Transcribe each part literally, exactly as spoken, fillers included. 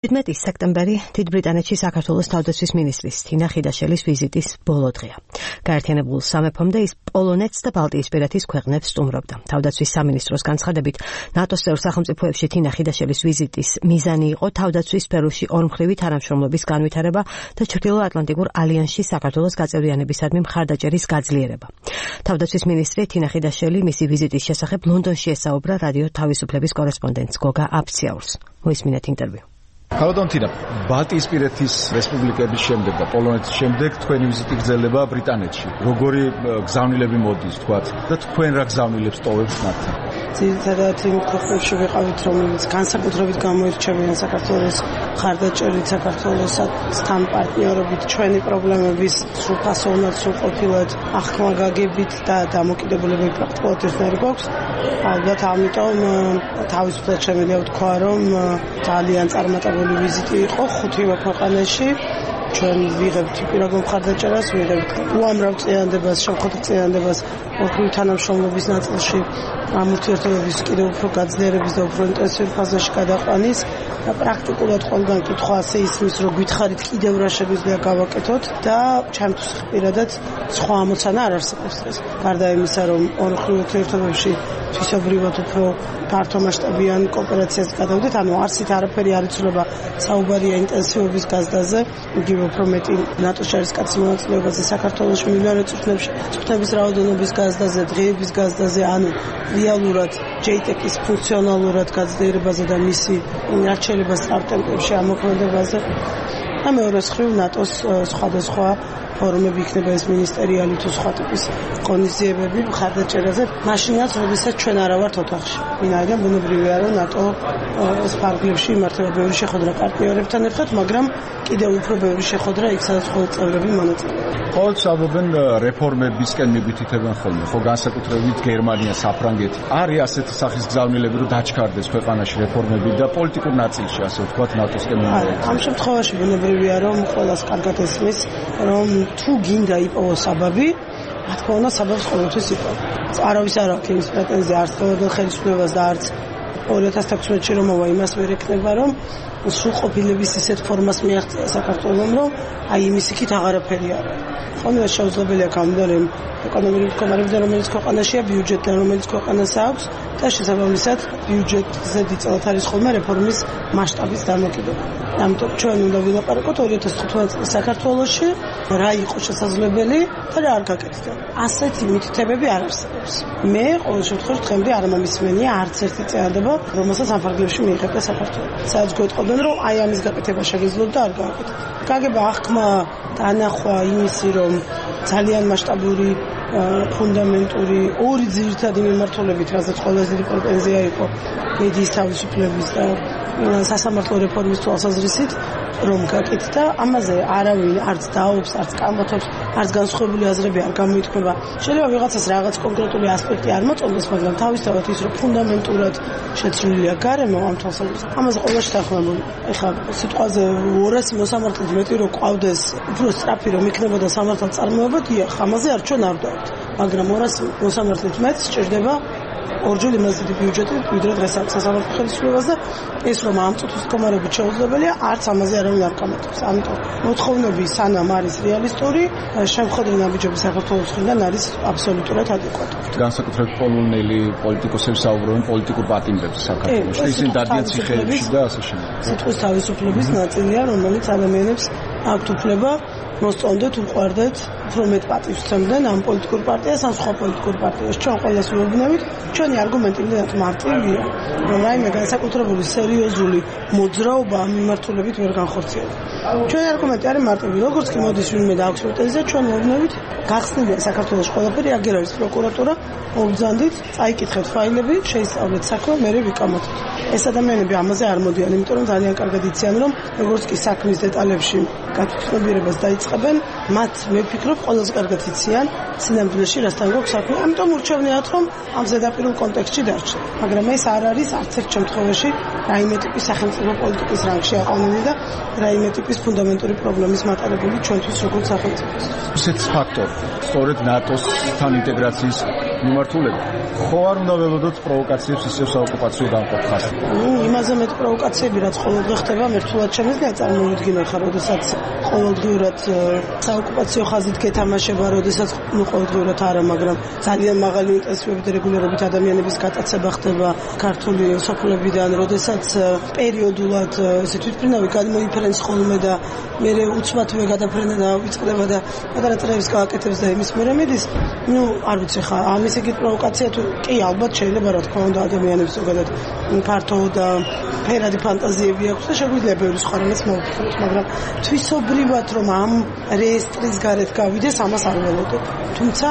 შვიდმეტი სექტემბერი დიდ ბრიტანეთში საქართველოს თავდაცვის მინისტრის თინა ხიდაშელის ვიზიტის ბოლო დღეა. გაერთიანებულ სამეფომდე ის პოლონეთს და ბალტიისპირეთის ქვეყნებს სტუმრობდა. თავდაცვის სამინისტროს განცხადებით, ნატოს წევრ სახელმწიფოებში თინა ხიდაშელის ვიზიტის მიზანი იყო თავდაცვის სფეროში ორმხრივი თანამშრომლობის განვითარება და ჩრდილოატლანტიკურ ალიანსში საქართველოს გაწევრიანებისადმი მხარდაჭერის გაძლიერება. თავდაცვის მინისტრი თინა ხიდაშელი მისი ვიზიტის შესახებ ლონდონში ესაუბრა რადიო თავისუფლების კორესპონდენტს გოგა აფციაურს. მოისმინეთ ინტერვიუ. Kalodontina, Baltiisპირეთის რესპუბლიკების შემდეგ და პოლონეთის შემდეგ თქვენი ვიზიტი გრძელდება ბრიტანეთში. როგორი გზავნილები მოდის, თქვათ, და თქვენ რა გზავნილებს ტოვებთ მათთან? ძირითადად იმ ქვეყნებში ვიყავით, რომელიც განსაკუთრებით გამოირჩევიან საქართველოს მხარდაჭერით, საქართველოსთან პარტნიორობით, ჩვენი პრობლემების სრულფასოვნად, სრულყოფილად ახმაგაგებით და დამოკიდებულებით პრაქტიკულად ერთნაირი გვაქვს. ალბათ ამიტომ თავისუფლად შემიძლია ვთქვა, რომ ძალიან წარმატებული ვიზიტი იყო ხუთივე ქვეყანაში. ჩვენ ვიღებთ პირადი მხარდაჭერას, ვიღებთ უამრავ წინადებას, შემხოთი წინადებას ორმხრივი თანამშრომლობის ნაწილში ამ ურთიერთობების კიდევ უფრო გაძლიერების და უფრო ინტენსიურ ფაზაში გადაყვანის და პრაქტიკულად ყველგან კითხვა ასე ისმის, რომ გითხარით კიდევ რა შეგვიძლია გავაკეთოთ და ჩემთვის პირადად სხვა ამოცანა არ არსებობს დღეს. გარდა იმისა, რომ ორმხრივ ურთიერთობებში თვისობრივად უფრო ფართო მასშტაბიან კოოპერაციას გადავდეთ, ანუ არსით არაფერი არ იცვლება საუბარია ინტენსივობის გაზრდაზე, იგივე უფრო მეტი ნატოს ჯარისკაცის მონაწილეობაზე საქართველოში მილიონი წვრთნებში, წვრთნების რაოდენობის გაზრდაზე, დღეების გაზრდაზე, ანუ რეალურად ჯეიტეკის ფუნქციონალურად გაძლიერებაზე და მისი არჩევლებას სტარტაპებში ამოქმედებაზე და მეორე მხრივ ნატოს სხვადასხვა ფორუმები იქნება ეს მინისტერიალი თუ სხვა ტიპის ღონისძიებები მხარდაჭერაზე, მაშინაც როდესაც ჩვენ არა ვართ ოთახში. ვინაიდან ბუნებრივია, რომ ნატო ეს ფარგლებში იმართება ბევრი შეხვედრა პარტნიორებთან ერთად, მაგრამ კიდევ უფრო ბევრი შეხვედრა იქ სადაც მხოლოდ წევრები მონაწილეობენ. ყოველთვის ალბობენ რეფორმებისკენ მიბითითებენ ხოლმე, ხო განსაკუთრებით გერმანია, საფრანგეთი. არის ასეთი სახის გზავნილები, რომ დაჩქარდეს ქვეყანაში რეფორმები და პოლიტიკურ ნაწილში, ასე ვთქვათ, ნატოსკენ მომავალში. ამ შემთხვევაში ბუნებრივია, რომ ყველას კარგად ესმის, რომ თუ გინდა იპოვოს საბაბი, რა თქმა უნდა, საბაბს ყოველთვის იპოვო. არავის არ აქვს იმის პრეტენზია არც ყოველდღე ხელისუფლებას და არც ორი ათას თექვსმეტში რომ მოვა იმას ვერ ექნება, რომ სრულყოფილების ისეთ ფორმას მიაღწია საქართველოს, რომ აი იმის იქით აღარაფერი არ არის. ხოლმე შეუძლებელია გამოდარე ეკონომიკური მდგომარეობა, რომელიც ქვეყანაშია, ბიუჯეტი, რომელიც ქვეყანას აქვს და შესაბამისად ბიუჯეტზე დიდწილად არის ხოლმე რეფორმის მასშტაბის დამოკიდებული. ამიტომ ჩვენ უნდა ვილაპარაკოთ ორი ათას თხუთმეტ წლის საქართველოში რა იყო შესაძლებელი და რა არ გაკეთდა. ასეთი მითითებები არ არსებობს. მე ყოველ შემთხვევაში დღემდე არ მომისმენია არც ერთი წინადადება, რომელსაც ამ ფარგლებში მიიღებდა საქართველო. სადაც გვეტყობდნენ, რომ აი ამის გაკეთება შეგეძლოთ და არ გააკეთეთ. გაგება ახმა დანახვა იმისი, რომ ძალიან მასშტაბური ფუნდამენტური ორი ძირითადი მიმართულებით, რასაც ყველაზე დიდი პრეტენზია იყო მედიის თავისუფლების და სასამართლო რეფორმის თვალსაზრისით, რომ გაკეთდა, ამაზე არავინ არც დაობს, არც კამათობს, არც განსხვავებული აზრები არ გამოითქმება. შეიძლება ვიღაცას რაღაც კონკრეტული ასპექტი არ მოწონდეს, მაგრამ თავისთავად ის, რომ ფუნდამენტურად შეცვლილია გარემო ამ თვალსაზრისით, ამაზე ყველაში თანხმებული. ეხლა სიტყვაზე ორას მოსამართლედ მეტი რომ ყავდეს, უფრო სწრაფი რომ იქნებოდა სამართალ წარმოება, დიახ, ამაზე არ ჩვენ არ დავთ. მაგრამ ორას მოსამართლედ მეტ სჭირდება ორჯერ იმაზე დიდი ბიუჯეტი, ვიდრე დღეს აქვს სასამართლო ხელისუფლებას და ეს რომ ამ წუთის მდგომარეობით შეუძლებელია, არც ამაზე არავინ არ კამათობს. ამიტომ მოთხოვნები სანამ არის რეალისტური, შემხედრე ნაბიჯები საქართველოს მხრიდან არის აბსოლუტურად ადეკვატური. განსაკუთრებით პოლონელი პოლიტიკოსები საუბრობენ პოლიტიკურ პატიმრებს საქართველოში. ისინი დადიან ციხეებში და ასე შემდეგ. სიტყვის თავისუფლების ნაწილია, რომელიც ადამიანებს აქვთ უფლება მოსწონდეთ, უყვარდეთ, უფრო მეტ პატივს სცემდნენ ამ პოლიტიკურ პარტიას, ან სხვა პოლიტიკურ პარტიას. ჩვენ ყველას ვეუბნებით, ჩვენი არგუმენტი იმდენად მარტივია, რომ რაიმე განსაკუთრებული სერიოზული მოძრაობა ამ მიმართულებით ვერ განხორციელდება. ჩვენი არგუმენტი არის მარტივი, როგორც კი მოდის ვინმე და აქვს პრეტენზია, ჩვენ ვეუბნებით, გახსნილია საქართველოს ყველაფერი, აგერ არის პროკურატურა, მოგბრძანდით, წაიკითხეთ ფაილები, შეისწავლეთ საქმე, მერე ვიკამათოთ. ეს ადამიანები ამაზე არ მოდიან, იმიტომ რომ ძალიან კარგად იციან, რომ როგორც კი საქმის დეტალებში გათვითმობიერებას დაიწყებენ, მათ მე ვფიქრობ, ყველაზე კარგად იციან სინამდვილეში რასთან გვაქვს საქმე. ამიტომ ურჩევნიათ, რომ ამ ზედაპირულ კონტექსტში დარჩენ. მაგრამ ეს არ არის არც ერთ შემთხვევაში რაიმე ტიპის სახელმწიფო პოლიტიკის რანგში აყვანილი და რაიმე ტიპის ფუნდამენტური პრობლემის მატარებული ჩვენთვის როგორც სახელმწიფოს. ისეთ ფაქტორი, სწორედ ნატოსთან ინტეგრაციის მიმართულება. ხო არ უნდა ველოდოთ პროვოკაციებს ისევ საოკუპაციო დამყოფას. ნუ იმაზე მეტ პროვოკაციები რაც ყოველდღე ხდება, მერტულად შემიძლია წარმოვიდგინოთ ხარ, როდესაც ყოველდღიურად საოკუპაციო ხაზით გეთამაშება, როდესაც ნუ ყოველდღიურად არა, მაგრამ ძალიან მაღალი ინტენსივობით რეგულარობით ადამიანების გატაცება ხდება ქართული სოფლებიდან, როდესაც პერიოდულად ესე თვითმფრინავი გადმოიფრენს ხოლმე და მე უცბათვე გადაფრენა და ვიწყდება და პატარა წრეებს გააკეთებს და იმის მერე მიდის, ნუ არ ვიცი ხა, ამის ეგეთ პროვოკაცია თუ კი ალბათ შეიძლება რა თქმა უნდა ადამიანებს ზოგადად ფართო და ფერადი ფანტაზიები აქვს და შეგვიძლია ბევრი სხვა რამაც მოვფიქროთ, მაგრამ თვისობრივად რომ ამ რეესტრის გარეთ გავიდეს, ამას არ ველოდებ. თუმცა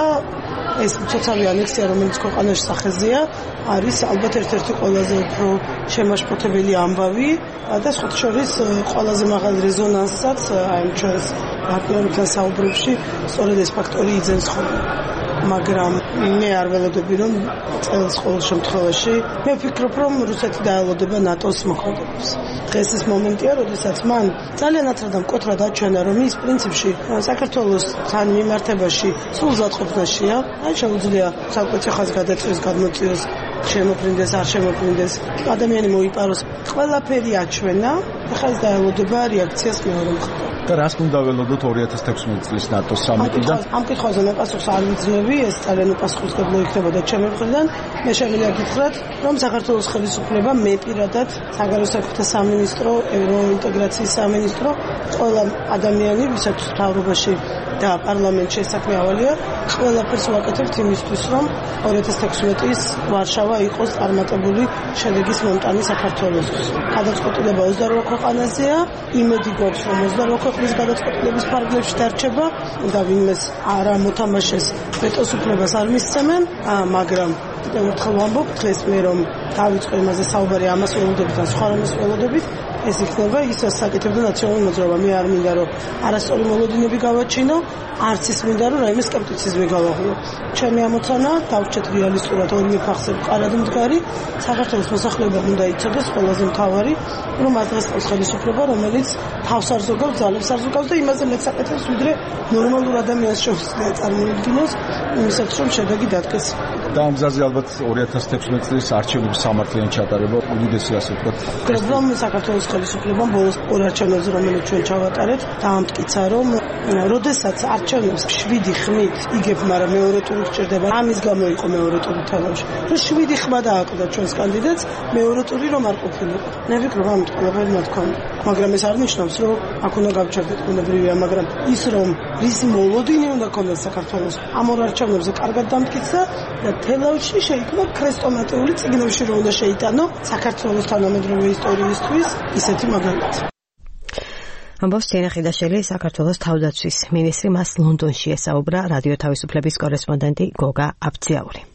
ეს ცოცხალი ანექსია, რომელიც ქვეყანაში სახეზეა, არის ალბათ ერთ-ერთი ყველაზე უფრო შემაშფოთებელი ამბავი და სხვა შორის ყველაზე მაღალ რეზონანსსაც აი ჩვენს პარტნიორებთან საუბრებში სწორედ ეს ფაქტორი იძენს ხოლმე. მაგრამ მე არ ველოდები რომ წელს ყოველ შემთხვევაში მე ვფიქრობ რომ რუსეთი დაელოდება ნატოს მოქმედებას. დღეს ეს მომენტია, როდესაც მან ძალიან ათრად და მკვეთრად აჩვენა რომ ის პრინციპში საქართველოსთან მიმართებაში სულ ზადყოფნაშია. აი შეუძლია საკუთარ ხაზს გადაწყვეტს, გადმოწიოს, შემოფრინდეს, არ შემოფრინდეს, ადამიანი მოიპაროს. ყველაფერი აჩვენა, ახლა ეს დაელოდება რეაქციას მეორე მხრიდან. და რას უნდა ველოდოთ ორი ათას თექვსმეტი წლის ნატოს სამიტიდან? ამ კითხვაზე მე პასუხს არ ვიძლევი, ეს ძალიან უპასუხისმგებლო იქნებოდა ჩემი მხრიდან. მე შემიძლია გითხრათ, რომ საქართველოს ხელისუფლება მე პირადად, საგარეო საქმეთა სამინისტრო, ევროინტეგრაციის სამინისტრო, ყველა ადამიანი, ვისაც მთავრობაში და პარლამენტში საქმე ავალია, ყველაფერს ვაკეთებთ იმისთვის, რომ ორი ათას თექვსმეტის ვარშავა იყოს წარმატებული შედეგის მომტანი საქართველოსთვის. გადაწყვეტილება ოცდაორ ქვეყანაზეა, იმედი გვაქვს, რომ ოცდაორ ქვეყნის გადაწყვეტილების ფარგლებში დარჩება და ვინმეს არ ამოთამაშეს ვეტოს უფლებას არ მისცემენ, მაგრამ კიდევ ერთხელ ვამბობ, დღეს მე რომ დავიწყო იმაზე საუბარი ამას ველოდებით და სხვა რამეს ველოდებით, ეს იქნება ის საკითხებთან ნაციონალური მოძრაობა. მე არ მინდა რომ არასწორი მოლოდინები გავაჩინო, არც ის მინდა რომ რაიმე სკეპტიციზმი გავაღიო. ჩემი ამოცანა დავრჩეთ რეალისტურად ორივე ფახზე მყარად მდგარი, საქართველოს მოსახლეობა უნდა იცოდეს ყველაზე მთავარი, რომ მას დღესდღეობით ხელისუფლება, რომელიც თავს არ ზოგავს, ძალებს არ ზოგავს და იმაზე მეც საკეთებს, ვიდრე ნორმალურ ადამიანს შეუძლია წარმოვიდგინოს, იმისათვის რომ შედეგი დადგეს. და ამ გზაზე ალბათ ორი ათას თექვსმეტი წლის არჩევნების სამართლიანი ჩატარება უდიდესი ასე ვთქვათ. რომ საქართველოს ხელისუფლებამ ბოლოს ორ არჩევნებზე, რომელიც ჩვენ ჩავატარეთ, დაამტკიცა, რომ როდესაც არჩევნებს შვიდი ხმით იგებ, მაგრამ მეორე ტური გჭირდება. ამის გამო იყო მეორე ტური თამაში. რომ შვიდი ხმა დააკლდა ჩვენს კანდიდატს, მეორე ტური რომ არ ყოფილიყო. მე ვფიქრობ, ამით ყველაფერი მოთქონდა. მაგრამ ეს არ ნიშნავს, რომ აქ უნდა გავჩერდეთ ბუნებრივია, მაგრამ ის რომ რისი მოლოდინი უნდა ქონდეს საქართველოს ამ ორ არჩევნებზე კარგად დამტკიცა და თელავში შეიქმნა ქრესტომატიული წიგნებში რომ უნდა შეიტანო საქართველოს თანამედროვე ისტორიისთვის ისეთი მაგალითი. ამბობს თენა ხიდაშელი, საქართველოს თავდაცვის მინისტრი, მას ლონდონში ესაუბრა რადიო თავისუფლების კორესპონდენტი გოგა აბძიაური.